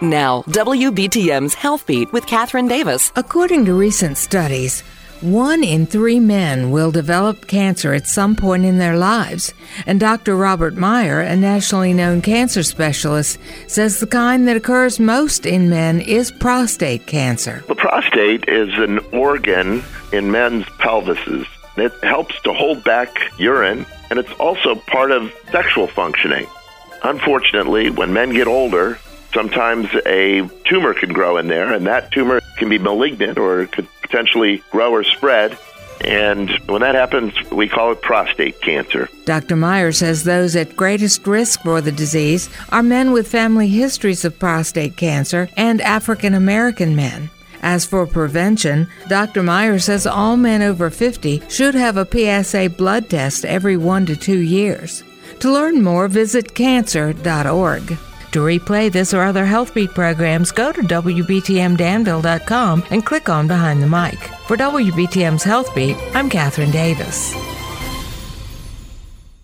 Now, WBTM's Health Beat with Catherine Davis. According to recent studies, 1 in 3 men will develop cancer at some point in their lives. And Dr. Robert Meyer, a nationally known cancer specialist, says the kind that occurs most in men is prostate cancer. The prostate is an organ in men's pelvises. It helps to hold back urine, and it's also part of sexual functioning. Unfortunately, when men get older, sometimes a tumor can grow in there, and that tumor can be malignant or it could potentially grow or spread. And when that happens, we call it prostate cancer. Dr. Meyer says those at greatest risk for the disease are men with family histories of prostate cancer and African American men. As for prevention, Dr. Meyer says all men over 50 should have a PSA blood test every 1 to 2 years. To learn more, visit cancer.org. To replay this or other HealthBeat programs, go to WBTMDanville.com and click on Behind the Mic. For WBTM's HealthBeat, I'm Catherine Davis.